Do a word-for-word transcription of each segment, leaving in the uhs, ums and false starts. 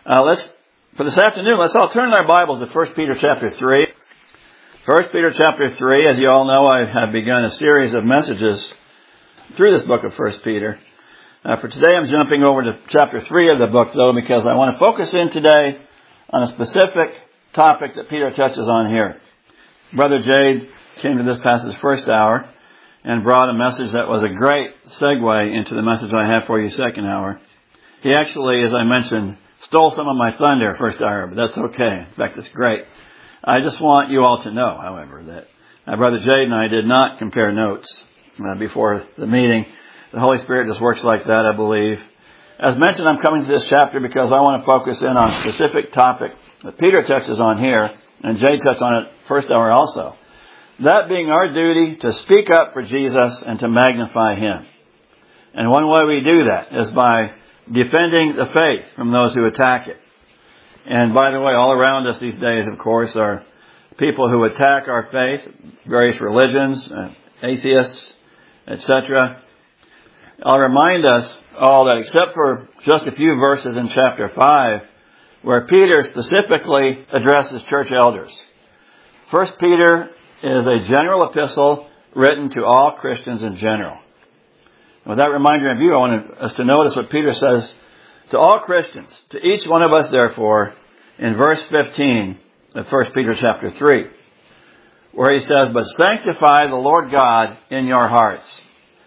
Uh, let's, for this afternoon, let's all turn our Bibles to First Peter chapter three. First Peter chapter three, as you all know, I have begun a series of messages through this book of First Peter. Uh, for today, I'm jumping over to chapter three of the book, though, because I want to focus in today on a specific topic that Peter touches on here. Brother Jade came to this passage first hour and brought a message that was a great segue into the message I have for you second hour. He actually, as I mentioned, stole some of my thunder first hour, but that's okay. In fact, it's great. I just want you all to know, however, that uh, Brother Jade and I did not compare notes uh, before the meeting. The Holy Spirit just works like that, I believe. As mentioned, I'm coming to this chapter because I want to focus in on a specific topic that Peter touches on here, and Jade touched on it first hour also. That being our duty to speak up for Jesus and to magnify Him. And one way we do that is by defending the faith from those who attack it. And by the way, all around us these days, of course, are people who attack our faith, various religions, uh, atheists, et cetera. I'll remind us all that except for just a few verses in chapter five, where Peter specifically addresses church elders. First Peter is a general epistle written to all Christians in general. With that reminder in view, I want us to notice what Peter says to all Christians, to each one of us, therefore, in verse fifteen of First Peter chapter three, where he says, "But sanctify the Lord God in your hearts,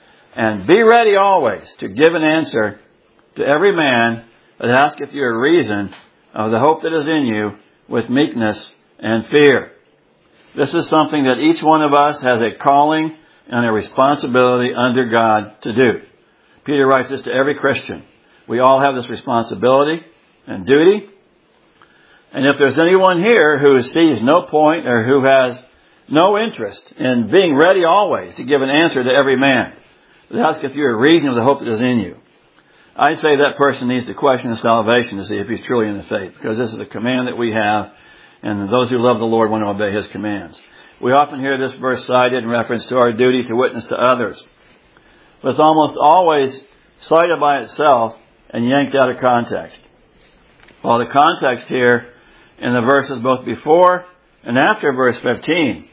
and be ready always to give an answer to every man that asketh you a reason of the hope that is in you with meekness and fear." This is something that each one of us has a calling and a responsibility under God to do. Peter writes this to every Christian. We all have this responsibility and duty. And if there's anyone here who sees no point or who has no interest in being ready always to give an answer to every man that asketh you a reason of the hope that is in you, I'd say that person needs to question his salvation to see if he's truly in the faith, because this is a command that we have, and those who love the Lord want to obey His commands. We often hear this verse cited in reference to our duty to witness to others. But it's almost always cited by itself and yanked out of context. While the context here in the verses both before and after verse fifteen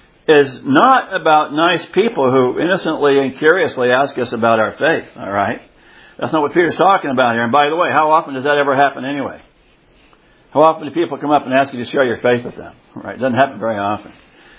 is not about nice people who innocently and curiously ask us about our faith, all right? That's not what Peter's talking about here. And by the way, how often does that ever happen anyway? How often do people come up and ask you to share your faith with them? Right? It doesn't happen very often.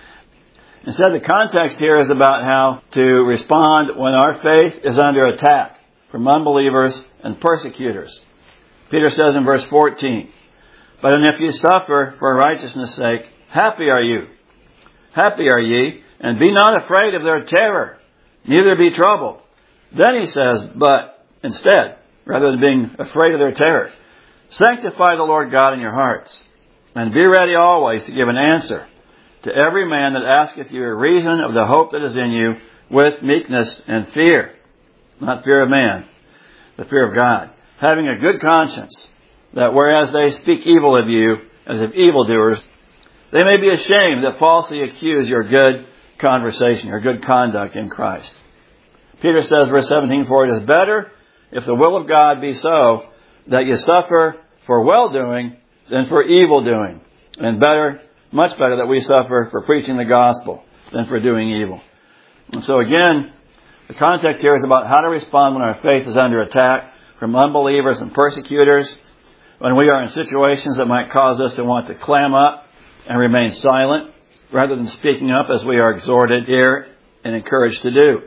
Instead, the context here is about how to respond when our faith is under attack from unbelievers and persecutors. Peter says in verse fourteen, "But and if you suffer for righteousness' sake, happy are you. Happy are ye, and be not afraid of their terror, neither be troubled." Then he says, but instead, rather than being afraid of their terror, sanctify the Lord God in your hearts, and be ready always to give an answer to every man that asketh you a reason of the hope that is in you with meekness and fear. Not fear of man, but fear of God. Having a good conscience, that whereas they speak evil of you as of evildoers, they may be ashamed that falsely accuse your good conversation, your good conduct in Christ. Peter says, verse seventeen, "For it is better, if the will of God be so, that you suffer for well-doing than for evil-doing. And better, much better, that we suffer for preaching the gospel than for doing evil." And so again, the context here is about how to respond when our faith is under attack from unbelievers and persecutors, when we are in situations that might cause us to want to clam up and remain silent, rather than speaking up as we are exhorted here and encouraged to do.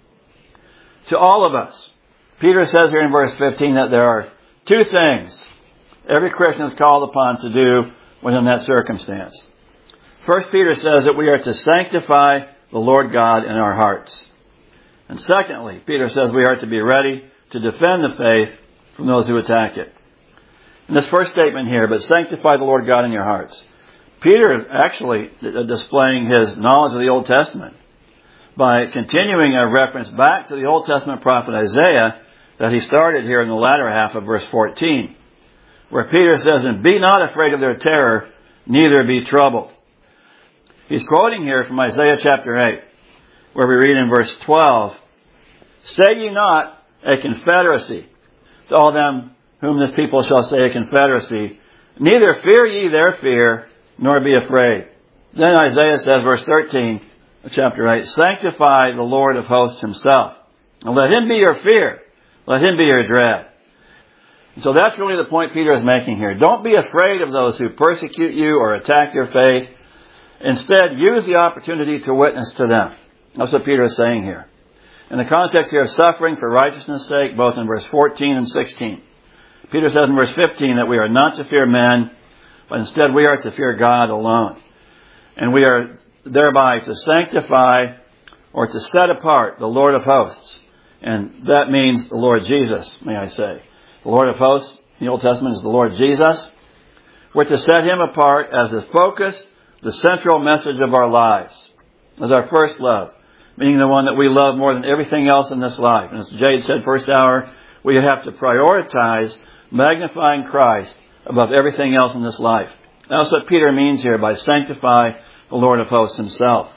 To all of us, Peter says here in verse fifteen that there are two things every Christian is called upon to do within that circumstance. First, Peter says that we are to sanctify the Lord God in our hearts. And secondly, Peter says we are to be ready to defend the faith from those who attack it. In this first statement here, "But sanctify the Lord God in your hearts," Peter is actually displaying his knowledge of the Old Testament by continuing a reference back to the Old Testament prophet Isaiah that he started here in the latter half of verse fourteen, where Peter says, "And be not afraid of their terror, neither be troubled." He's quoting here from Isaiah chapter eight, where we read in verse twelve, "Say ye not a confederacy to all them whom this people shall say a confederacy, neither fear ye their fear, nor be afraid. Then Isaiah says, verse thirteen of chapter eight, sanctify the Lord of hosts himself, and let him be your fear, let him be your dread. And so that's really the point Peter is making here. Don't be afraid of those who persecute you or attack your faith. Instead, use the opportunity to witness to them. That's what Peter is saying here. In the context here of suffering for righteousness' sake, both in verse fourteen and sixteen. Peter says in verse fifteen that we are not to fear men, but instead we are to fear God alone. And we are thereby to sanctify or to set apart the Lord of hosts. And that means the Lord Jesus, may I say. The Lord of hosts in the Old Testament is the Lord Jesus. We're to set him apart as the focus, the central message of our lives, as our first love, meaning the one that we love more than everything else in this life. And as Jade said first hour, we have to prioritize magnifying Christ above everything else in this life. That's what Peter means here by sanctify the Lord of hosts himself.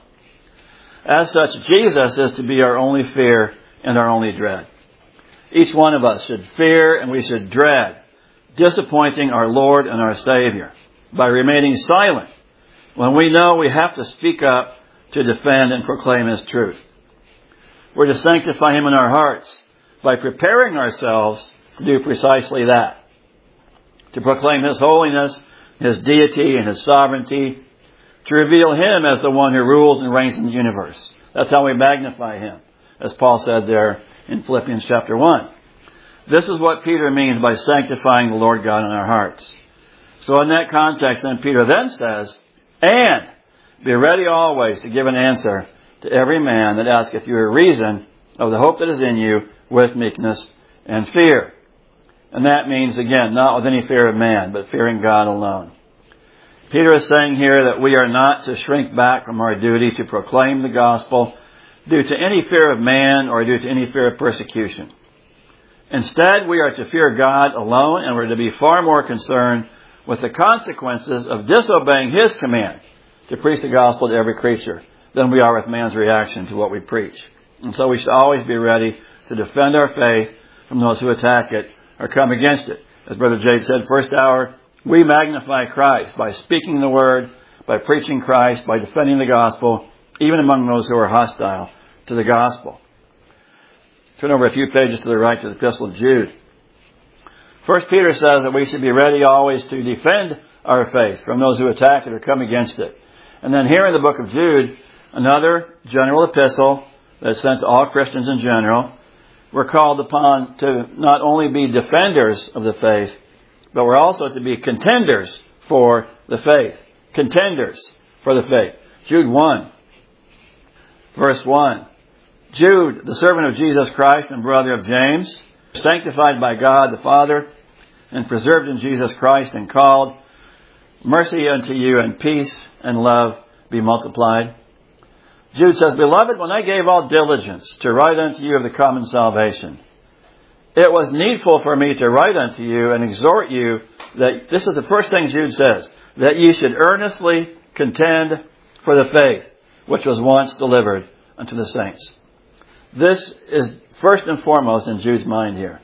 As such, Jesus is to be our only fear and our only dread. Each one of us should fear and we should dread disappointing our Lord and our Savior by remaining silent when we know we have to speak up to defend and proclaim his truth. We're to sanctify him in our hearts by preparing ourselves to do precisely that. To proclaim his holiness, his deity, and his sovereignty. To reveal him as the one who rules and reigns in the universe. That's how we magnify him, as Paul said there in Philippians chapter one. This is what Peter means by sanctifying the Lord God in our hearts. So in that context, then Peter then says, and be ready always to give an answer to every man that asketh you a reason of the hope that is in you with meekness and fear. And that means, again, not with any fear of man, but fearing God alone. Peter is saying here that we are not to shrink back from our duty to proclaim the gospel due to any fear of man or due to any fear of persecution. Instead, we are to fear God alone, and we're to be far more concerned with the consequences of disobeying his command to preach the gospel to every creature than we are with man's reaction to what we preach. And so we should always be ready to defend our faith from those who attack it or come against it. As Brother Jade said first hour, we magnify Christ by speaking the word, by preaching Christ, by defending the gospel, even among those who are hostile to the gospel. Turn over a few pages to the right to the Epistle of Jude. First Peter says that we should be ready always to defend our faith from those who attack it or come against it. And then here in the book of Jude, another general epistle that's sent to all Christians in general. We're called upon to not only be defenders of the faith, but we're also to be contenders for the faith. Contenders for the faith. Jude one, verse one. Jude, the servant of Jesus Christ and brother of James, sanctified by God the Father, and preserved in Jesus Christ and called, mercy unto you and peace and love be multiplied. Jude says, Beloved, when I gave all diligence to write unto you of the common salvation, it was needful for me to write unto you and exhort you that, this is the first thing Jude says, that ye should earnestly contend for the faith which was once delivered unto the saints. This is first and foremost in Jude's mind here.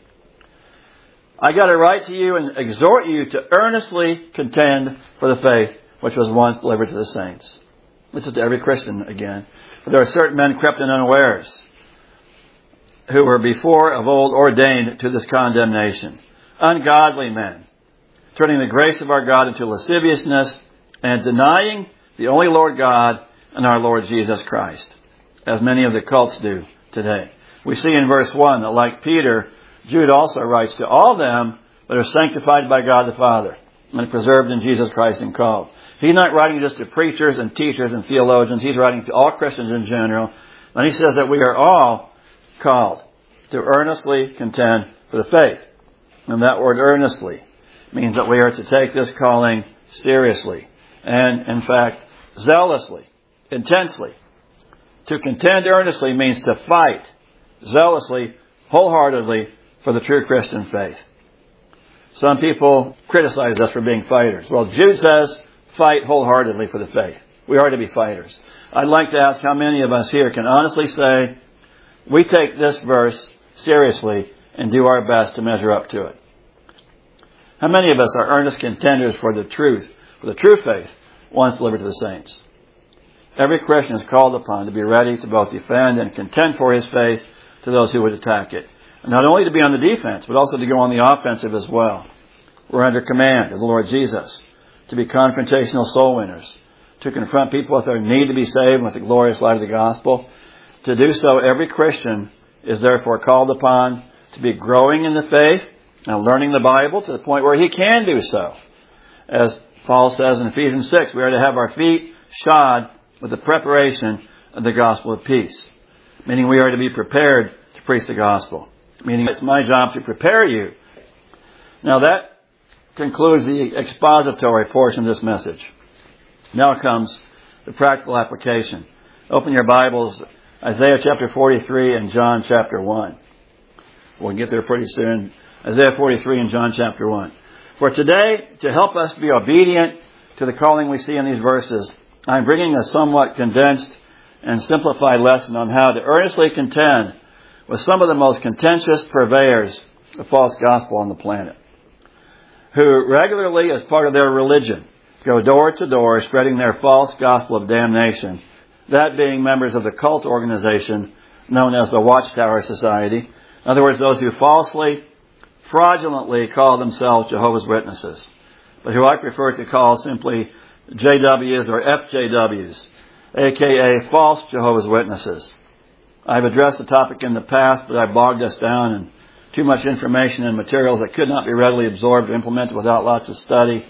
I got to write to you and exhort you to earnestly contend for the faith which was once delivered to the saints. This is to every Christian again. For there are certain men crept in unawares, who were before of old ordained to this condemnation. Ungodly men, turning the grace of our God into lasciviousness and denying the only Lord God and our Lord Jesus Christ, as many of the cults do today. We see in verse one that like Peter, Jude also writes to all them that are sanctified by God the Father and preserved in Jesus Christ and called. He's not writing just to preachers and teachers and theologians. He's writing to all Christians in general. And he says that we are all called to earnestly contend for the faith. And that word earnestly means that we are to take this calling seriously. And, in fact, zealously, intensely. To contend earnestly means to fight zealously, wholeheartedly for the true Christian faith. Some people criticize us for being fighters. Well, Jude says, fight wholeheartedly for the faith. We are to be fighters. I'd like to ask how many of us here can honestly say, we take this verse seriously and do our best to measure up to it. How many of us are earnest contenders for the truth, for the true faith once delivered to the saints? Every Christian is called upon to be ready to both defend and contend for his faith to those who would attack it. And not only to be on the defense, but also to go on the offensive as well. We're under command of the Lord Jesus to be confrontational soul winners, to confront people with their need to be saved with the glorious light of the gospel. To do so, every Christian is therefore called upon to be growing in the faith and learning the Bible to the point where he can do so. As Paul says in Ephesians six, we are to have our feet shod with the preparation of the gospel of peace. Meaning we are to be prepared to preach the gospel. Meaning it's my job to prepare you. Now that concludes the expository portion of this message. Now comes the practical application. Open your Bibles, Isaiah chapter forty-three and John chapter one. We'll get there pretty soon. Isaiah forty-three and John chapter one. For today, to help us to be obedient to the calling we see in these verses, I'm bringing a somewhat condensed and simplified lesson on how to earnestly contend with some of the most contentious purveyors of false gospel on the planet, who regularly, as part of their religion, go door to door spreading their false gospel of damnation, that being members of the cult organization known as the Watchtower Society. In other words, those who falsely, fraudulently call themselves Jehovah's Witnesses, but who I prefer to call simply J Ws or F J Ws, aka false Jehovah's Witnesses. I've addressed the topic in the past, but I bogged us down in too much information and materials that could not be readily absorbed or implemented without lots of study.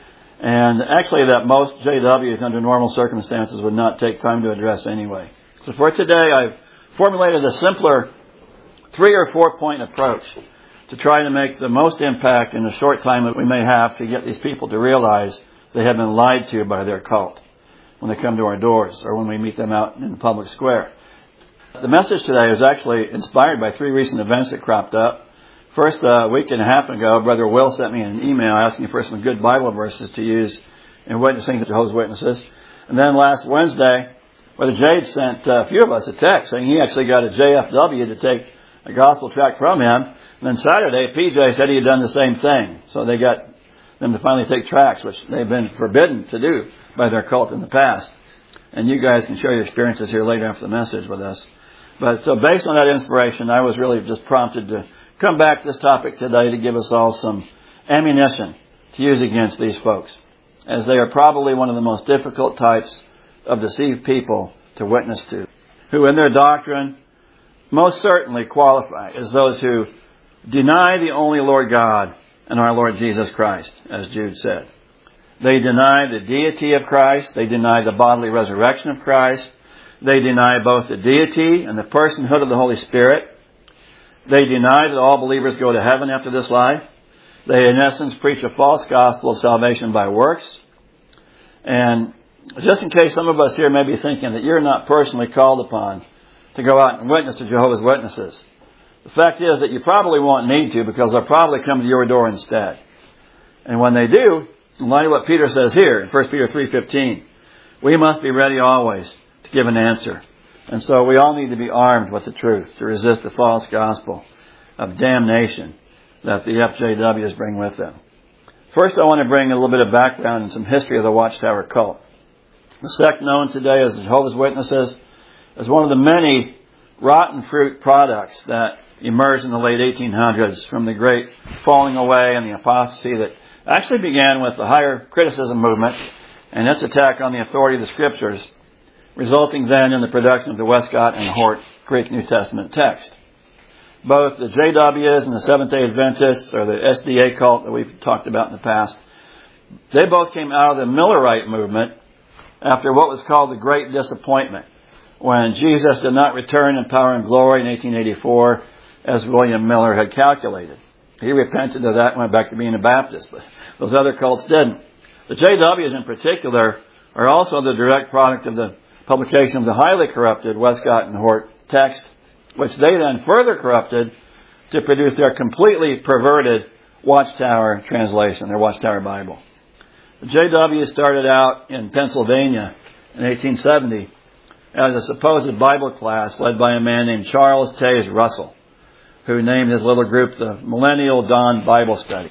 And actually that most J Ws under normal circumstances would not take time to address anyway. So for today, I've formulated a simpler three or four point approach to try to make the most impact in the short time that we may have to get these people to realize they have been lied to by their cult when they come to our doors or when we meet them out in the public square. The message today is actually inspired by three recent events that cropped up. First, a week and a half ago, Brother Will sent me an email asking for some good Bible verses to use in witnessing to Jehovah's Witnesses. And then last Wednesday, Brother Jade sent a few of us a text saying he actually got a J F W to take a gospel tract from him. And then Saturday, P J said he had done the same thing. So they got them to finally take tracts, which they've been forbidden to do by their cult in the past. And you guys can share your experiences here later after the message with us. But so based on that inspiration, I was really just prompted to come back to this topic today to give us all some ammunition to use against these folks, as they are probably one of the most difficult types of deceived people to witness to, who in their doctrine most certainly qualify as those who deny the only Lord God and our Lord Jesus Christ, as Jude said. They deny the deity of Christ. They deny the bodily resurrection of Christ. They deny both the deity and the personhood of the Holy Spirit. They deny that all believers go to heaven after this life. They, in essence, preach a false gospel of salvation by works. And just in case some of us here may be thinking that you're not personally called upon to go out and witness to Jehovah's Witnesses, the fact is that you probably won't need to, because they'll probably come to your door instead. And when they do, in light of what Peter says here in First Peter three fifteen, we must be ready always to give an answer. And so we all need to be armed with the truth to resist the false gospel of damnation that the F J Ws bring with them. First, I want to bring a little bit of background and some history of the Watchtower cult. The sect known today as the Jehovah's Witnesses is one of the many rotten fruit products that emerged in the late eighteen hundreds from the great falling away and the apostasy that actually began with the higher criticism movement and its attack on the authority of the Scriptures, resulting then in the production of the Westcott and Hort Greek New Testament text. Both the J Ws and the Seventh-day Adventists, or the S D A cult that we've talked about in the past, they both came out of the Millerite movement after what was called the Great Disappointment, when Jesus did not return in power and glory in eighteen eighty-four, as William Miller had calculated. He repented of that and went back to being a Baptist, but those other cults didn't. The J Ws in particular are also the direct product of the publication of the highly corrupted Westcott and Hort text, which they then further corrupted to produce their completely perverted Watchtower translation, their Watchtower Bible. The J Ws started out in Pennsylvania in eighteen seventy as a supposed Bible class led by a man named Charles Taze Russell, who named his little group the Millennial Dawn Bible Study.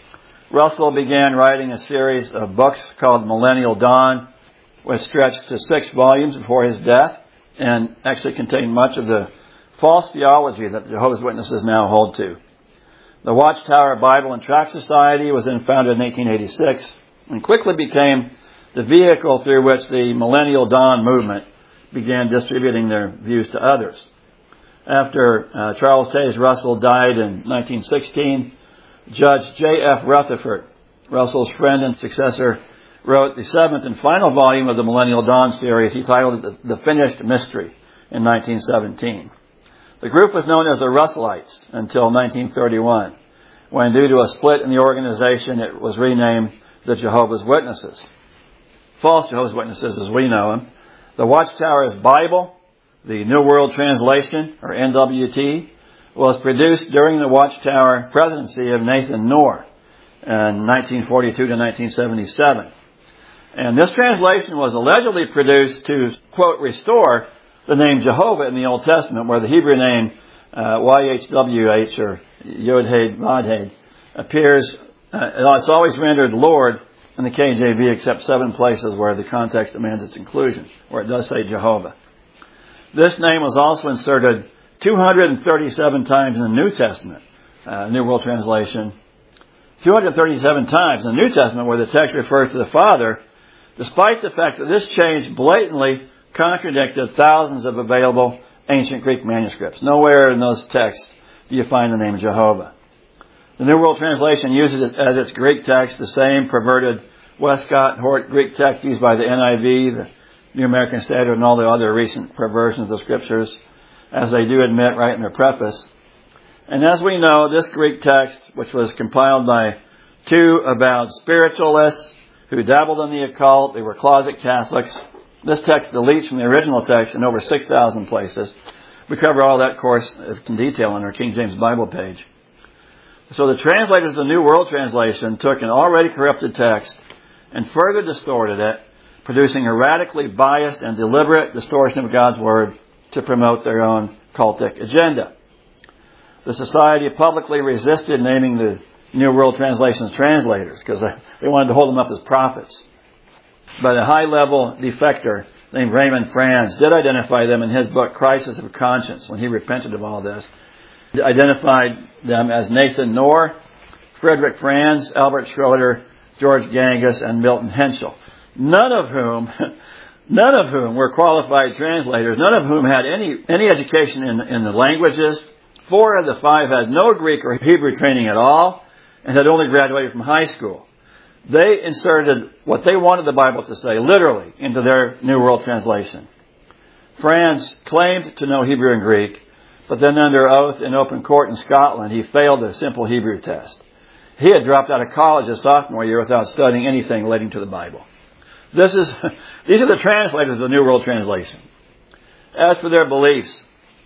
Russell began writing a series of books called Millennial Dawn, which stretched to six volumes before his death and actually contained much of the false theology that the Jehovah's Witnesses now hold to. The Watchtower Bible and Tract Society was then founded in eighteen eighty-six and quickly became the vehicle through which the Millennial Dawn movement began distributing their views to others. After uh, Charles Taze Russell died in nineteen sixteen, Judge J F Rutherford, Russell's friend and successor, wrote the seventh and final volume of the Millennial Dawn series. He titled it The Finished Mystery in nineteen seventeen. The group was known as the Russellites until nineteen thirty-one, when due to a split in the organization, it was renamed the Jehovah's Witnesses. False Jehovah's Witnesses as we know them. The Watchtower's Bible, the New World Translation, or N W T, was produced during the Watchtower presidency of Nathan Knorr in nineteen forty-two to nineteen seventy-seven. And this translation was allegedly produced to, quote, restore the name Jehovah in the Old Testament, where the Hebrew name uh, Y H W H or Yod-Hed, Vod-Hed appears. Uh, it's always rendered Lord in the K J V, except seven places where the context demands its inclusion, where it does say Jehovah. This name was also inserted two hundred thirty-seven times in the New Testament, uh, New World Translation. two hundred thirty-seven times in the New Testament where the text refers to the Father, despite the fact that this change blatantly contradicted thousands of available ancient Greek manuscripts. Nowhere in those texts do you find the name Jehovah. The New World Translation uses it as its Greek text, the same perverted Westcott Hort Greek text used by the N I V, the New American Standard, and all the other recent perversions of the Scriptures, as they do admit right in their preface. And as we know, this Greek text, which was compiled by two avowed spiritualists who dabbled in the occult, they were closet Catholics. This text deletes from the original text in over six thousand places. We cover all that, of course, in detail on our King James Bible page. So the translators of the New World Translation took an already corrupted text and further distorted it, producing a radically biased and deliberate distortion of God's Word to promote their own cultic agenda. The Society publicly resisted naming the New World Translation's translators because they wanted to hold them up as prophets. But a high-level defector named Raymond Franz did identify them in his book, Crisis of Conscience, when he repented of all this. He identified them as Nathan Knorr, Frederick Franz, Albert Schroeder, George Gangas, and Milton Henschel. None of whom, none of whom were qualified translators, none of whom had any, any education in, in the languages. Four of the five had no Greek or Hebrew training at all and had only graduated from high school. They inserted what they wanted the Bible to say, literally, into their New World Translation. Franz claimed to know Hebrew and Greek, but then under oath in open court in Scotland, he failed the simple Hebrew test. He had dropped out of college his sophomore year without studying anything relating to the Bible. This is, these are the translators of the New World Translation. As for their beliefs,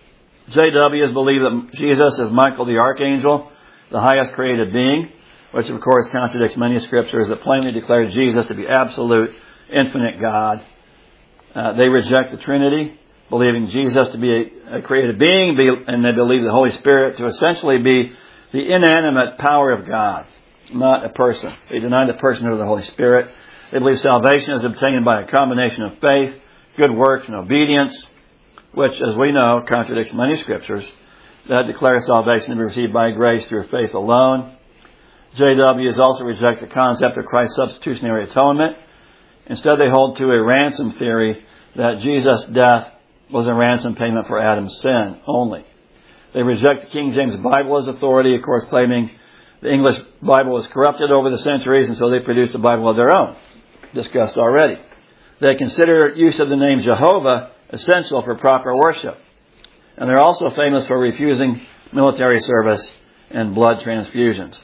J Ws believe that Jesus is Michael the Archangel, the highest created being, which of course contradicts many scriptures that plainly declare Jesus to be absolute, infinite God. Uh, they reject the Trinity, believing Jesus to be a, a created being, be, and they believe the Holy Spirit to essentially be the inanimate power of God, not a person. They deny the personhood of the Holy Spirit. They believe salvation is obtained by a combination of faith, good works, and obedience, which, as we know, contradicts many scriptures that declare salvation to be received by grace through faith alone. J Ws also reject the concept of Christ's substitutionary atonement. Instead, they hold to a ransom theory that Jesus' death was a ransom payment for Adam's sin only. They reject the King James Bible as authority, of course, claiming the English Bible was corrupted over the centuries, and so they produced a Bible of their own, discussed already. They consider use of the name Jehovah essential for proper worship. And they're also famous for refusing military service and blood transfusions.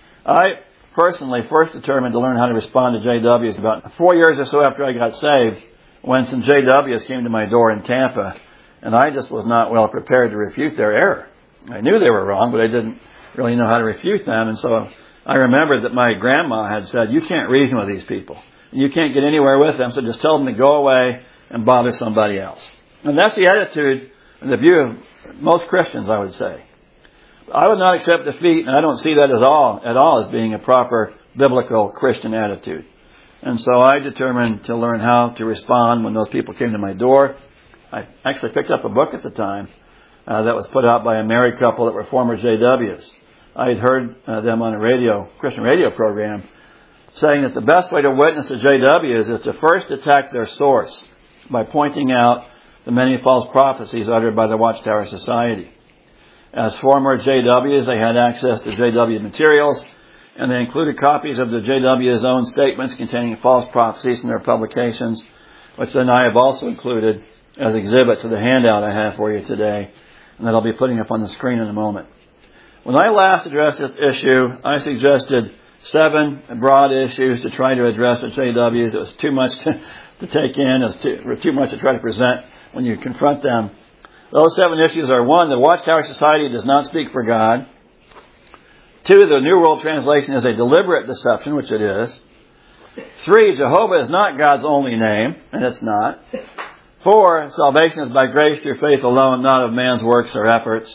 I personally first determined to learn how to respond to J Ws about four years or so after I got saved, when some J Ws came to my door in Tampa, and I just was not well prepared to refute their error. I knew they were wrong, but I didn't really know how to refute them, and so I remembered that my grandma had said, you can't reason with these people. You can't get anywhere with them, so just tell them to go away and bother somebody else. And that's the attitude and the view of most Christians, I would say. I would not accept defeat, and I don't see that as all, at all as being a proper biblical Christian attitude. And so I determined to learn how to respond when those people came to my door. I actually picked up a book at the time uh, that was put out by a married couple that were former J Ws. I had heard uh, them on a radio, Christian radio program, saying that the best way to witness to J Ws is to first attack their source by pointing out the many false prophecies uttered by the Watchtower Society. As former J Ws, they had access to J W materials, and they included copies of the J W's own statements containing false prophecies in their publications, which then I have also included as exhibit to the handout I have for you today, and that I'll be putting up on the screen in a moment. When I last addressed this issue, I suggested seven broad issues to try to address the J Ws. It was too much to, to take in. It was too, too much to try to present when you confront them. Those seven issues are: one, the Watchtower Society does not speak for God. Two, the New World Translation is a deliberate deception, which it is. Three, Jehovah is not God's only name, and it's not. Four, salvation is by grace through faith alone, not of man's works or efforts.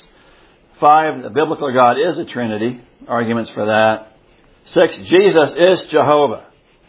Five, the biblical God is a Trinity. Arguments for that. Six, Jesus is Jehovah.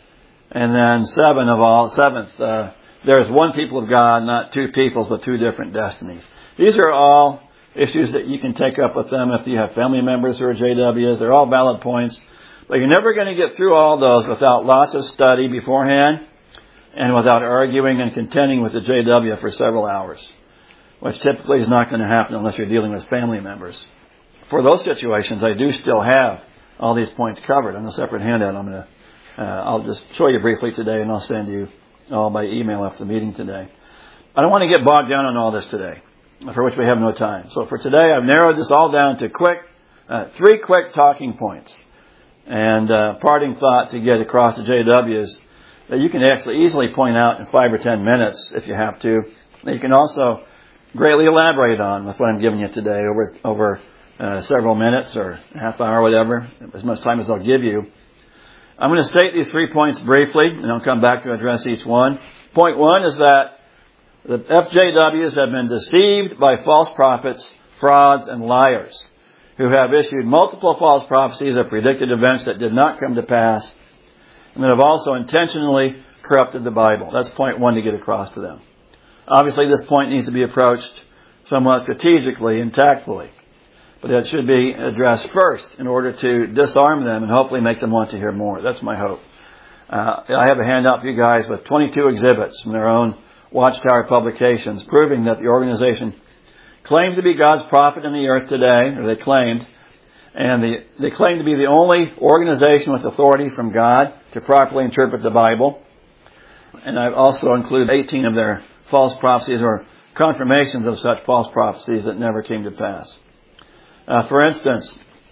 And then seven of all, seventh, uh, there is one people of God, not two peoples, but two different destinies. These are all issues that you can take up with them if you have family members who are J Ws. They're all valid points. But you're never going to get through all those without lots of study beforehand and without arguing and contending with the J W for several hours, which typically is not going to happen unless you're dealing with family members. For those situations, I do still have all these points covered on a separate handout. I'm going to, uh, I'll just show you briefly today, and I'll send you all by email after the meeting today. I don't want to get bogged down on all this today, for which we have no time. So for today, I've narrowed this all down to quick, uh, three quick talking points. And uh, parting thought to get across to J Ws that you can actually easily point out in five or ten minutes if you have to. That you can also greatly elaborate on with what I'm giving you today over over uh, several minutes or a half hour, whatever, as much time as I'll give you. I'm going to state these three points briefly, and I'll come back to address each one. Point one is that the F J Ws have been deceived by false prophets, frauds, and liars who have issued multiple false prophecies of predicted events that did not come to pass, and that have also intentionally corrupted the Bible. That's point one to get across to them. Obviously, this point needs to be approached somewhat strategically and tactfully, but it should be addressed first in order to disarm them and hopefully make them want to hear more. That's my hope. Uh, I have a handout for you guys with twenty-two exhibits from their own Watchtower publications proving that the organization claims to be God's prophet in the earth today, or they claimed, and the, they claim to be the only organization with authority from God to properly interpret the Bible. And I've also included eighteen of their false prophecies or confirmations of such false prophecies that never came to pass. Uh, for instance,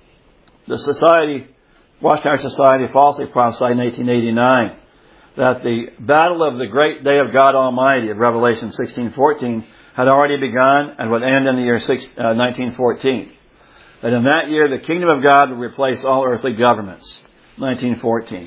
the Society, Watchtower Society falsely prophesied in eighteen eighty-nine that the battle of the great day of God Almighty of Revelation sixteen fourteen had already begun and would end in the year nineteen fourteen. That in that year the kingdom of God would replace all earthly governments. nineteen fourteen.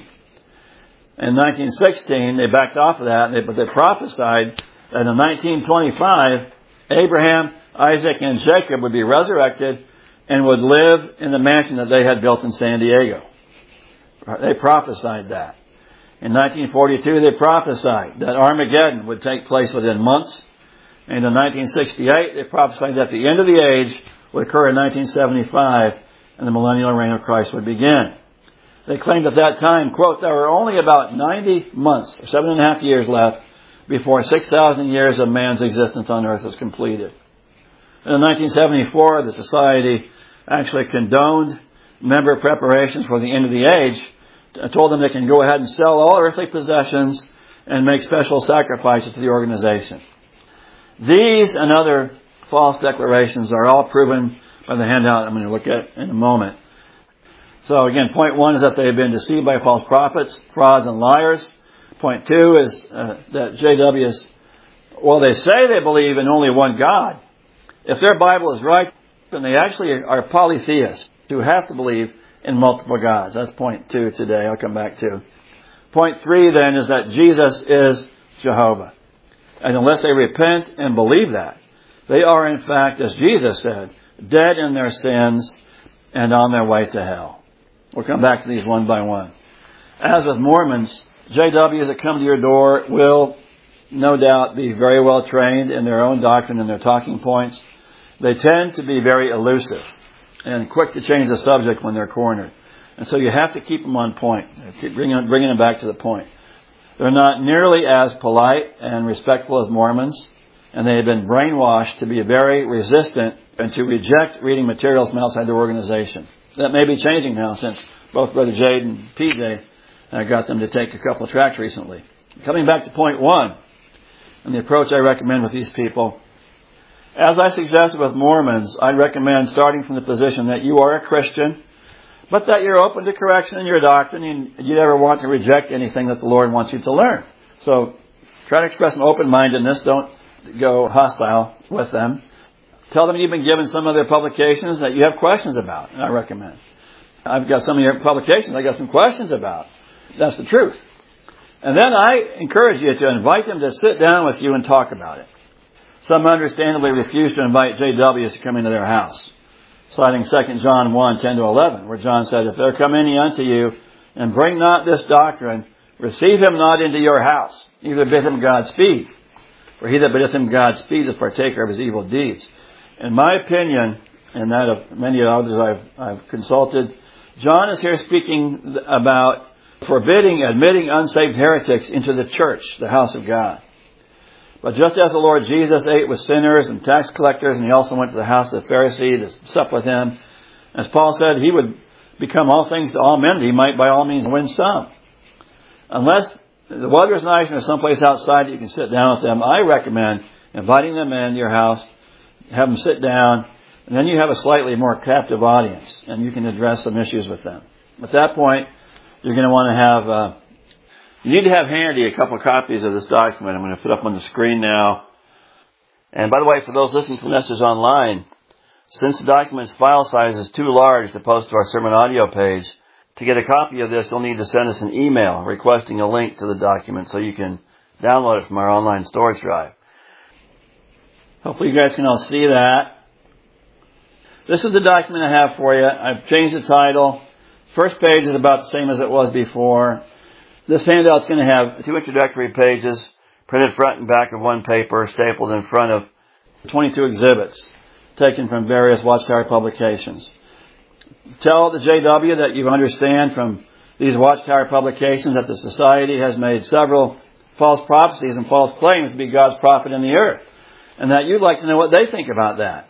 In nineteen sixteen, they backed off of that, but they prophesied that in nineteen twenty-five, Abraham, Isaac, and Jacob would be resurrected and would live in the mansion that they had built in San Diego. They prophesied that. In nineteen forty-two, they prophesied that Armageddon would take place within months. And in nineteen sixty-eight, they prophesied that the end of the age would occur in nineteen seventy-five and the millennial reign of Christ would begin. They claimed at that time, quote, there were only about ninety months, or seven and a half years left, before six thousand years of man's existence on earth was completed. And in nineteen seventy-four, the Society actually condoned member preparations for the end of the age, told them they can go ahead and sell all earthly possessions and make special sacrifices to the organization. These and other false declarations are all proven by the handout I'm going to look at in a moment. So again, point one is that they have been deceived by false prophets, frauds, and liars. Point two is uh, that J Ws, well, they say they believe in only one God. If their Bible is right, then they actually are polytheists who have to believe in multiple gods. That's point two today. I'll come back to. Point three then is that Jesus is Jehovah. And unless they repent and believe that, they are in fact, as Jesus said, dead in their sins and on their way to hell. We'll come back to these one by one. As with Mormons, J Ws that come to your door will no doubt be very well trained in their own doctrine and their talking points. They tend to be very elusive and quick to change the subject when they're cornered. And so you have to keep them on point. Keep bringing, bringing them back to the point. They're not nearly as polite and respectful as Mormons, and they have been brainwashed to be very resistant and to reject reading materials from outside their organization. That may be changing now since both Brother Jade and P J uh, got them to take a couple of tracts recently. Coming back to point one, and the approach I recommend with these people, as I suggested with Mormons, I'd recommend starting from the position that you are a Christian, but that you're open to correction in your doctrine and you never want to reject anything that the Lord wants you to learn. So try to express an open-mindedness. Don't go hostile with them. Tell them you've been given some of their publications that you have questions about, and I recommend. I've got some of your publications I got some questions about. That's the truth. And then I encourage you to invite them to sit down with you and talk about it. Some understandably refuse to invite J Ws to come into their house, citing Second John one, ten to eleven, where John said, if there come any unto you, and bring not this doctrine, receive him not into your house, neither bid him Godspeed. For he that biddeth him Godspeed is partaker of his evil deeds. In my opinion, and that of many others I've, I've consulted, John is here speaking about forbidding, admitting unsaved heretics into the church, the house of God. But just as the Lord Jesus ate with sinners and tax collectors, and he also went to the house of the Pharisee to sup with him, as Paul said, he would become all things to all men, that he might by all means win some. Unless the weather is nice and there's someplace outside that you can sit down with them, I recommend inviting them in your house, have them sit down, and then you have a slightly more captive audience, and you can address some issues with them. At that point, you're going to want to have, uh, you need to have handy a couple of copies of this document. I'm going to put up on the screen now. And by the way, for those listening to the message online, since the document's file size is too large to post to our sermon audio page, to get a copy of this, you'll need to send us an email requesting a link to the document so you can download it from our online storage drive. Hopefully you guys can all see that. This is the document I have for you. I've changed the title. First page is about the same as it was before. This handout's going to have two introductory pages, printed front and back of one paper, stapled in front of twenty-two exhibits, taken from various Watchtower publications. Tell the J W that you understand from these Watchtower publications that the Society has made several false prophecies and false claims to be God's prophet in the earth, and that you'd like to know what they think about that.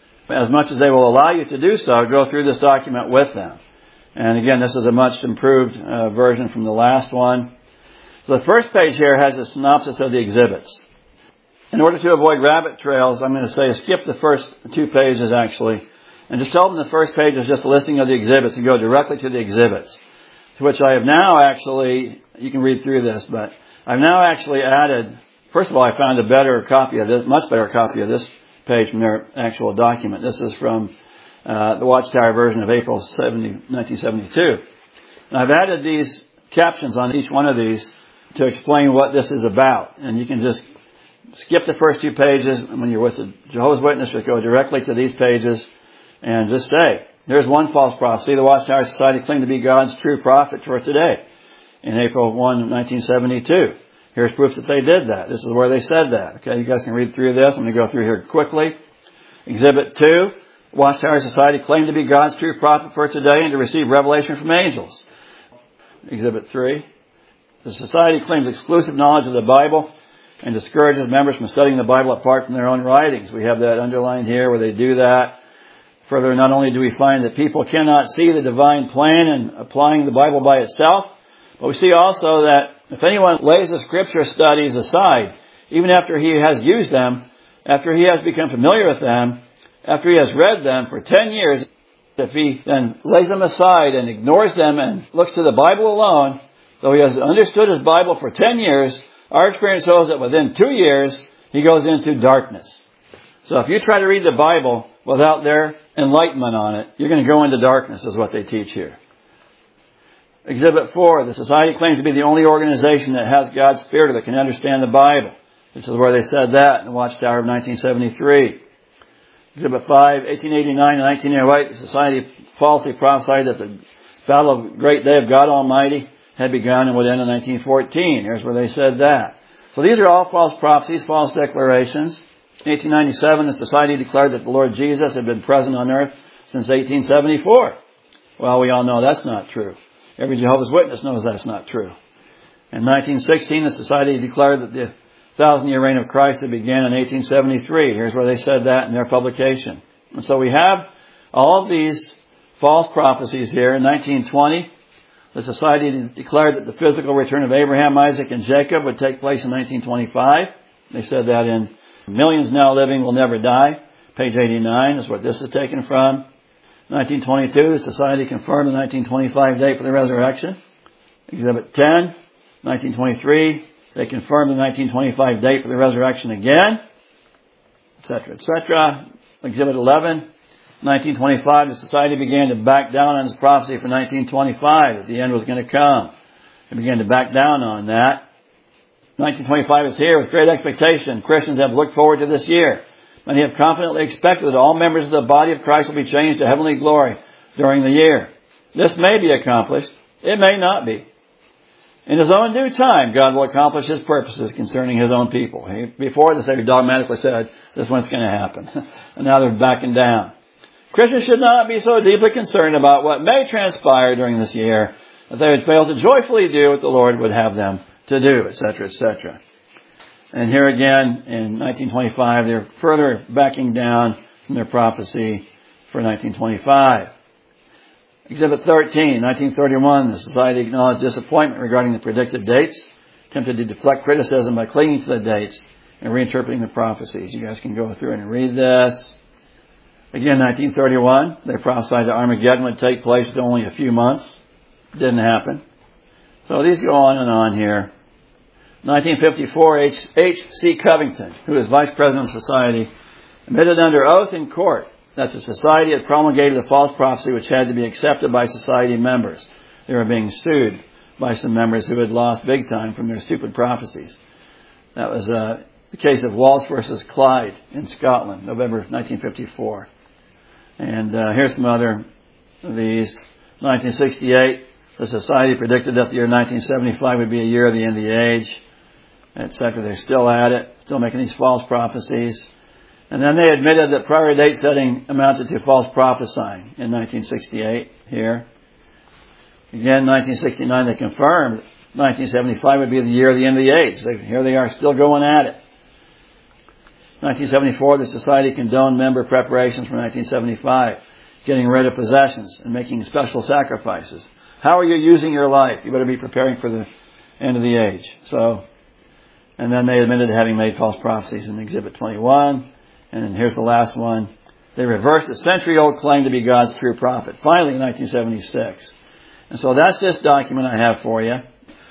As much as they will allow you to do so, go through this document with them. And again, this is a much improved uh, version from the last one. So the first page here has a synopsis of the exhibits. In order to avoid rabbit trails, I'm going to say skip the first two pages actually, and just tell them the first page is just a listing of the exhibits and go directly to the exhibits. To which I have now actually, you can read through this, but I've now actually added, first of all, I found a better copy of this, much better copy of this page from their actual document. This is from uh, the Watchtower version of April nineteen seventy-two. And I've added these captions on each one of these to explain what this is about. And you can just skip the first two pages. And when you're with a Jehovah's Witness, just go directly to these pages and just say, there's one false prophecy. The Watchtower Society claimed to be God's true prophet for today in April first, nineteen seventy-two. Here's proof that they did that. This is where they said that. Okay, you guys can read through this. I'm going to go through here quickly. Exhibit two, Watchtower Society claimed to be God's true prophet for today and to receive revelation from angels. Exhibit three, the Society claims exclusive knowledge of the Bible and discourages members from studying the Bible apart from their own writings. We have that underlined here where they do that. Further, not only do we find that people cannot see the divine plan in applying the Bible by itself, but we see also that if anyone lays the Scripture studies aside, even after he has used them, after he has become familiar with them, after he has read them for ten years, if he then lays them aside and ignores them and looks to the Bible alone, though he has understood his Bible for ten years, our experience shows that within two years, he goes into darkness. So if you try to read the Bible without their enlightenment on it, you're going to go into darkness, is what they teach here. Exhibit four, the Society claims to be the only organization that has God's Spirit that can understand the Bible. This is where they said that in the Watchtower of nineteen seventy-three. Exhibit five, eighteen eighty-nine to nineteen oh eight, the Society falsely prophesied that the battle of the great day of God Almighty had begun and would end in nineteen fourteen. Here's where they said that. So these are all false prophecies, false declarations. In eighteen ninety-seven, the Society declared that the Lord Jesus had been present on earth since eighteen seventy-four. Well, we all know that's not true. Every Jehovah's Witness knows that's not true. In nineteen sixteen, the Society declared that the thousand-year reign of Christ had began in eighteen seventy-three. Here's where they said that in their publication. And so we have all of these false prophecies here. In nineteen twenty, the Society declared that the physical return of Abraham, Isaac, and Jacob would take place in nineteen twenty-five. They said that in Millions Now Living Will Never Die. Page eighty-nine is what this is taken from. nineteen twenty-two, the Society confirmed the nineteen twenty-five date for the resurrection. Exhibit ten, nineteen twenty-three, they confirmed the nineteen twenty-five date for the resurrection again, et cetera, et cetera. Exhibit eleven, nineteen twenty-five, the Society began to back down on its prophecy for nineteen twenty-five, that the end was going to come. It began to back down on that. nineteen twenty-five is here with great expectation. Christians have looked forward to this year. Many have confidently expected that all members of the body of Christ will be changed to heavenly glory during the year. This may be accomplished. It may not be. In His own due time, God will accomplish His purposes concerning His own people. He, before this, they dogmatically said, this is when it's going to happen. And now they're backing down. Christians should not be so deeply concerned about what may transpire during this year that they would fail to joyfully do what the Lord would have them to do, et cetera, et cetera. And here again, in nineteen twenty-five, they're further backing down from their prophecy for nineteen twenty-five. Exhibit thirteen, nineteen thirty-one, the Society acknowledged disappointment regarding the predicted dates, attempted to deflect criticism by clinging to the dates and reinterpreting the prophecies. You guys can go through and read this. Again, nineteen thirty-one, they prophesied that Armageddon would take place within only a few months. Didn't happen. So these go on and on here. nineteen fifty-four, H. C. Covington, who is Vice President of the Society, admitted under oath in court that the Society had promulgated a false prophecy which had to be accepted by Society members. They were being sued by some members who had lost big time from their stupid prophecies. That was uh, the case of Walsh versus Clyde in Scotland, November nineteen fifty-four. And uh, here's some other of these. nineteen sixty-eight, the Society predicted that the year nineteen seventy-five would be a year of the end of the age, et cetera. They're still at it, still making these false prophecies. And then they admitted that prior date setting amounted to false prophesying in nineteen sixty-eight here. Again, nineteen sixty-nine, they confirmed nineteen seventy-five would be the year of the end of the age. They, here they are still going at it. nineteen seventy-four, the Society condoned member preparations for nineteen seventy-five, getting rid of possessions and making special sacrifices. How are you using your life? You better be preparing for the end of the age. So, and then they admitted to having made false prophecies in Exhibit twenty-one. And then here's the last one. They reversed a century-old claim to be God's true prophet. Finally, in nineteen seventy-six. And so that's this document I have for you.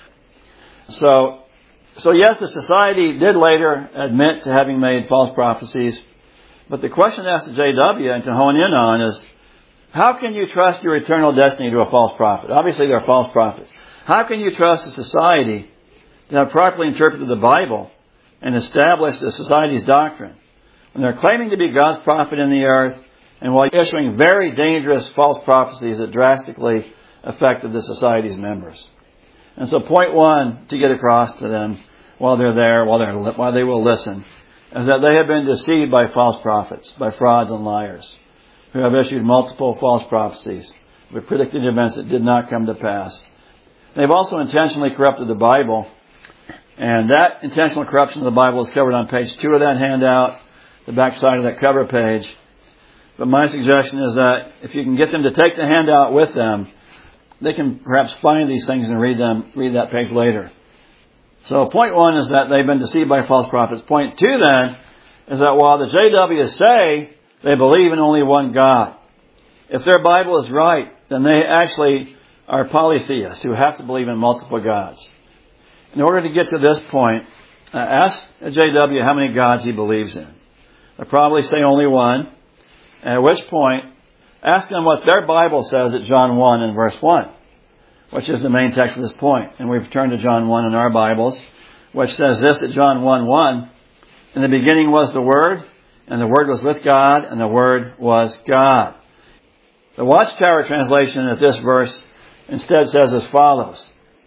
So, so yes, the Society did later admit to having made false prophecies. But the question asked to J W and to hone in on is, how can you trust your eternal destiny to a false prophet? Obviously, they're false prophets. How can you trust a society to have properly interpreted the Bible and established the Society's doctrine when they're claiming to be God's prophet in the earth and while issuing very dangerous false prophecies that drastically affected the Society's members? And so point one to get across to them while they're there, while, they're, while they will listen, is that they have been deceived by false prophets, by frauds and liars, who have issued multiple false prophecies with predicted events that did not come to pass. They've also intentionally corrupted the Bible, and that intentional corruption of the Bible is covered on page two of that handout, the back side of that cover page. But my suggestion is that if you can get them to take the handout with them, they can perhaps find these things and read them, read that page later. So point one is that they've been deceived by false prophets. Point two then is that while the J Ws say they believe in only one God, if their Bible is right, then they actually are polytheists who have to believe in multiple gods. In order to get to this point, uh, ask a J W how many gods he believes in. They'll probably say only one. At which point, ask them what their Bible says at John one and verse one, which is the main text for this point. And we've turned to John one in our Bibles, which says this at John one one, in the beginning was the Word, and the Word was with God, and the Word was God. The Watchtower translation of this verse instead says as follows,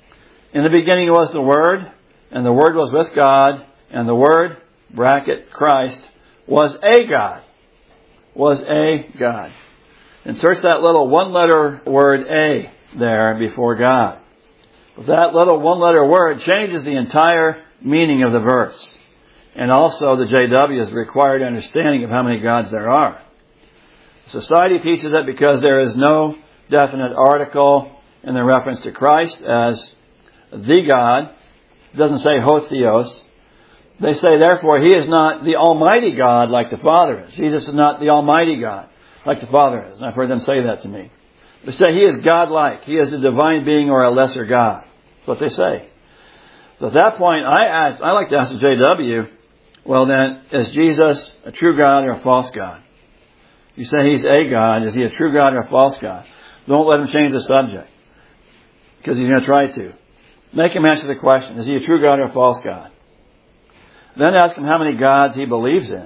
In the beginning was the Word, and the Word was with God, and the Word, bracket, Christ, was a God. Was a God. Insert that little one-letter word a there before God. But that little one-letter word changes the entire meaning of the verse. And also the J W's required understanding of how many gods there are. Society teaches it because there is no definite article in the reference to Christ as the God. It doesn't say ho theos. They say, therefore, He is not the Almighty God like the Father is. Jesus is not the Almighty God like the Father is. And I've heard them say that to me. They say He is God-like. He is a divine being or a lesser God. That's what they say. So at that point, I asked, I like to ask the J W, well then, is Jesus a true God or a false God? You say He's a God. Is He a true God or a false God? Don't let Him change the subject, because He's going to try to. Make Him answer the question, is He a true God or a false God? Then ask Him how many gods He believes in.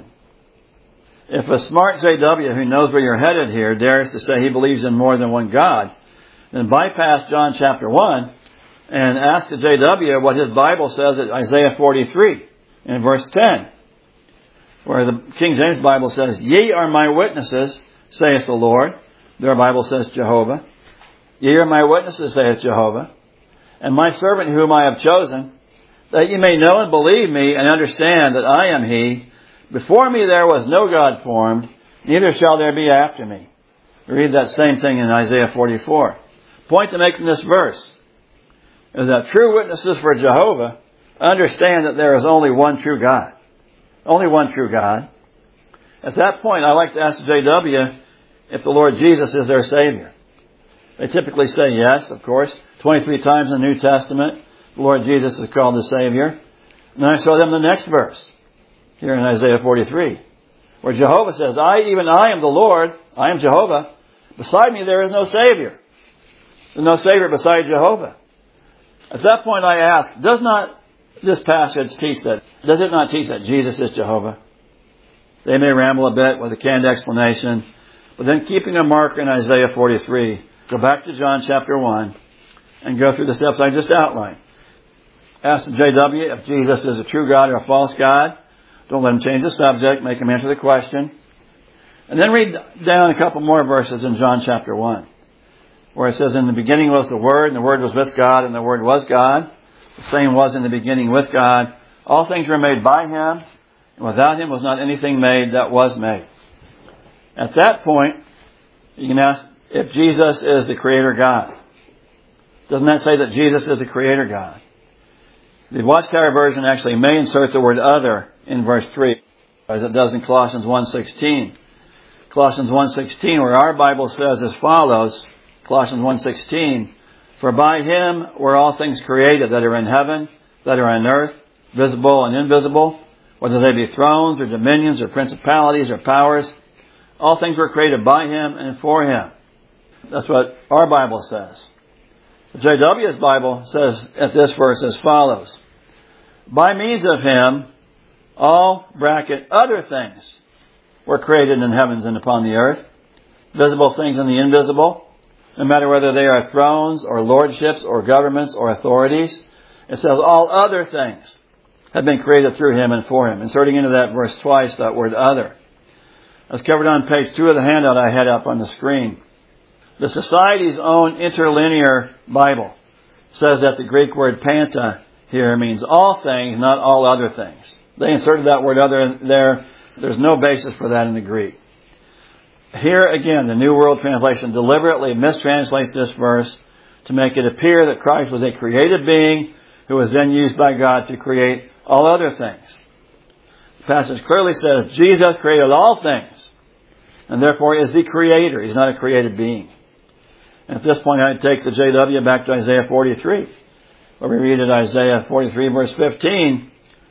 If a smart J W who knows where you're headed here dares to say he believes in more than one God, then bypass John chapter one and ask the J W what his Bible says at Isaiah forty-three in verse ten, where the King James Bible says, Ye are my witnesses, saith the Lord. Their Bible says Jehovah. Ye are my witnesses, saith Jehovah, and my servant whom I have chosen, that ye may know and believe me and understand that I am He. Before me there was no God formed, neither shall there be after me. We read that same thing in Isaiah forty-four. Point to make from this verse is that true witnesses for Jehovah understand that there is only one true God. Only one true God. At that point, I like to ask the J W if the Lord Jesus is their Savior. They typically say yes, of course. twenty-three times in the New Testament, the Lord Jesus is called the Savior. And then I show them the next verse, here in Isaiah forty-three, where Jehovah says, I, even I am the Lord, I am Jehovah. Beside me there is no Savior. There's no Savior beside Jehovah. At that point I ask, does not this passage teach that, does it not teach that Jesus is Jehovah? They may ramble a bit with a canned explanation, but then keeping a marker in Isaiah forty-three, go back to John chapter one and go through the steps I just outlined. Ask the J W if Jesus is a true God or a false God. Don't let him change the subject. Make him answer the question. And then read down a couple more verses in John chapter one, where it says, In the beginning was the Word, and the Word was with God, and the Word was God. The same was in the beginning with God. All things were made by Him, and without Him was not anything made that was made. At that point, you can ask if Jesus is the Creator God. Doesn't that say that Jesus is the Creator God? The Watchtower version actually may insert the word other in verse three, as it does in Colossians one sixteen. Colossians one sixteen, where our Bible says as follows, Colossians one sixteen, For by Him were all things created that are in heaven, that are on earth, visible and invisible, whether they be thrones or dominions or principalities or powers. All things were created by Him and for Him. That's what our Bible says. The J W's Bible says at this verse as follows, By means of Him, all, bracket, other things were created in heavens and upon the earth, visible things and the invisible, no matter whether they are thrones or lordships or governments or authorities. It says all other things have been created through Him and for Him. Inserting into that verse twice that word other. That's covered on page two of the handout I had up on the screen. The Society's own interlinear Bible says that the Greek word panta here means all things, not all other things. They inserted that word other there. There's no basis for that in the Greek. Here again, the New World Translation deliberately mistranslates this verse to make it appear that Christ was a created being who was then used by God to create all other things. The passage clearly says Jesus created all things and therefore is the Creator. He's not a created being. And at this point, I'd take the J W back to Isaiah forty-three, where we read at Isaiah forty-three, verse fifteen,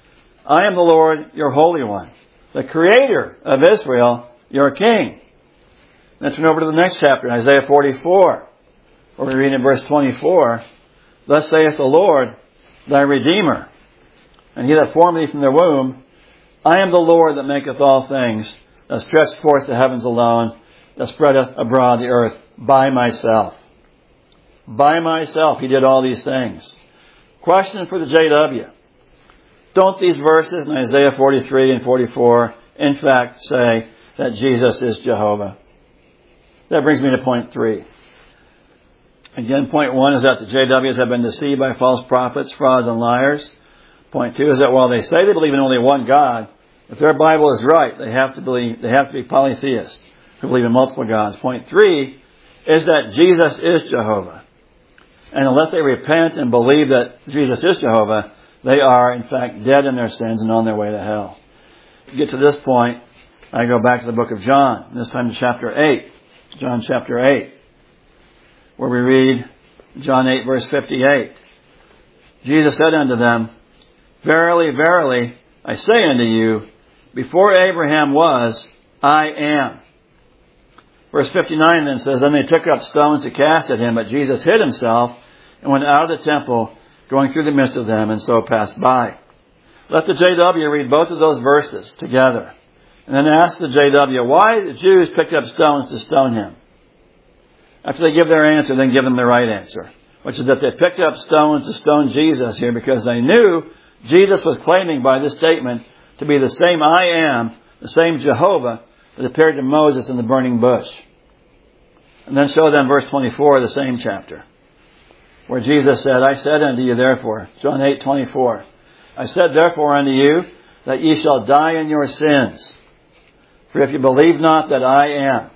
I am the Lord, your Holy One, the Creator of Israel, your King. Then turn over to the next chapter, Isaiah forty-four, where we read in verse twenty-four, Thus saith the Lord, thy Redeemer, and He that formed thee from the womb, I am the Lord that maketh all things, that stretched forth the heavens alone, that spreadeth abroad the earth by myself. By myself He did all these things. Question for the J W. Don't these verses in Isaiah forty-three and forty-four in fact say that Jesus is Jehovah? That brings me to point three. Again, point one is that the J Ws have been deceived by false prophets, frauds, and liars. Point two is that while they say they believe in only one God, if their Bible is right, they have to believe they have to be polytheists who believe in multiple gods. Point three is that Jesus is Jehovah. And unless they repent and believe that Jesus is Jehovah, they are, in fact, dead in their sins and on their way to hell. To get to this point, I go back to the book of John, this time to chapter eight. John chapter eight, where we read John eight, verse fifty-eight. Jesus said unto them, Verily, verily, I say unto you, before Abraham was, I am. Verse fifty-nine then says, Then they took up stones to cast at him, but Jesus hid himself and went out of the temple, going through the midst of them, and so passed by. Let the J W read both of those verses together, and then ask the J W why the Jews picked up stones to stone him. After they give their answer, then give them the right answer, which is that they picked up stones to stone Jesus here because they knew Jesus was claiming by this statement to be the same I am, the same Jehovah that appeared to Moses in the burning bush. And then show them verse twenty-four of the same chapter, where Jesus said, I said unto you therefore, John eight twenty-four, I said therefore unto you that ye shall die in your sins. For if you believe not that I am,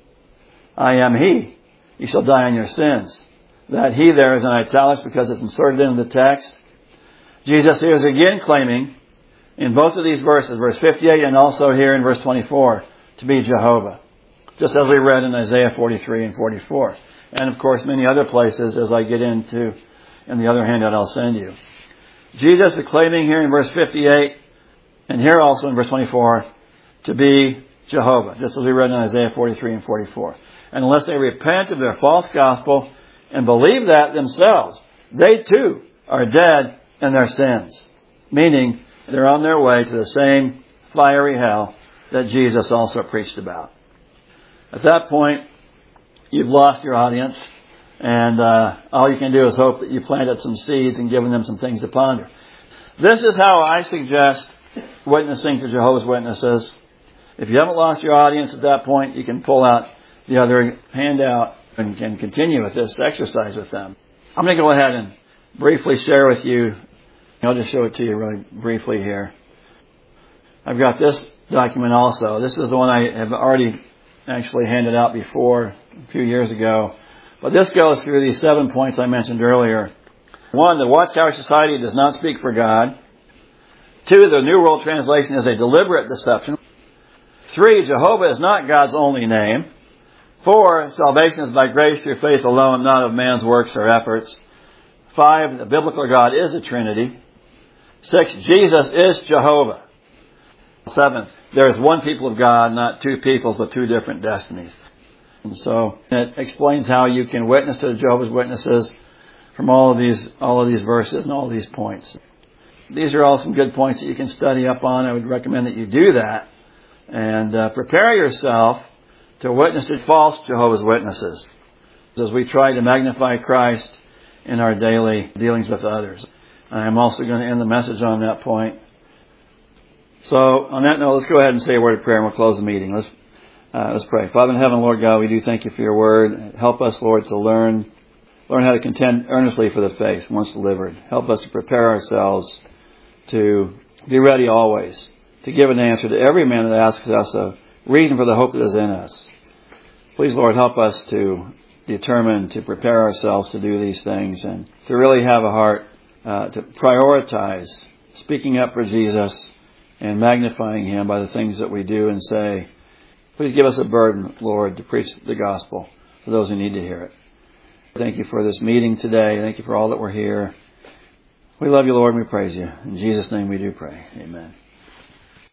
I am He, ye shall die in your sins. That He there is in italics because it's inserted into the text. Jesus here is again claiming in both of these verses, verse fifty-eight and also here in verse twenty-four, to be Jehovah. Just as we read in Isaiah forty-three and forty-four. And of course many other places as I get into in the other handout I'll send you. Jesus is claiming here in verse fifty-eight and here also in verse twenty-four to be Jehovah, just as we read in Isaiah forty-three and forty-four. And unless they repent of their false gospel and believe that themselves, they too are dead in their sins. Meaning they're on their way to the same fiery hell that Jesus also preached about. At that point, you've lost your audience, and uh, all you can do is hope that you planted some seeds and given them some things to ponder. This is how I suggest witnessing to Jehovah's Witnesses. If you haven't lost your audience at that point, you can pull out the other handout and can continue with this exercise with them. I'm going to go ahead and briefly share with you. I'll just show it to you really briefly here. I've got this document also. This is the one I have already actually handed out before a few years ago. But this goes through these seven points I mentioned earlier. One, the Watchtower Society does not speak for God. Two, the New World Translation is a deliberate deception. Three, Jehovah is not God's only name. Four, salvation is by grace through faith alone, not of man's works or efforts. Five, the biblical God is a Trinity. Six, Jesus is Jehovah. Seventh, there is one people of God, not two peoples, but two different destinies. And so it explains how you can witness to the Jehovah's Witnesses from all of these, all of these verses and all of these points. These are all some good points that you can study up on. I would recommend that you do that and uh, prepare yourself to witness to false Jehovah's Witnesses as we try to magnify Christ in our daily dealings with others. I'm also going to end the message on that point. So, on that note, let's go ahead and say a word of prayer and we'll close the meeting. Let's uh, let's pray. Father in heaven, Lord God, we do thank you for your word. Help us, Lord, to learn learn how to contend earnestly for the faith once delivered. Help us to prepare ourselves to be ready always to give an answer to every man that asks us a reason for the hope that is in us. Please, Lord, help us to determine to prepare ourselves to do these things and to really have a heart uh, to prioritize speaking up for Jesus and magnifying Him by the things that we do and say. Please give us a burden, Lord, to preach the gospel for those who need to hear it. Thank you for this meeting today. Thank you for all that were here. We love you, Lord, and we praise you. In Jesus' name we do pray. Amen.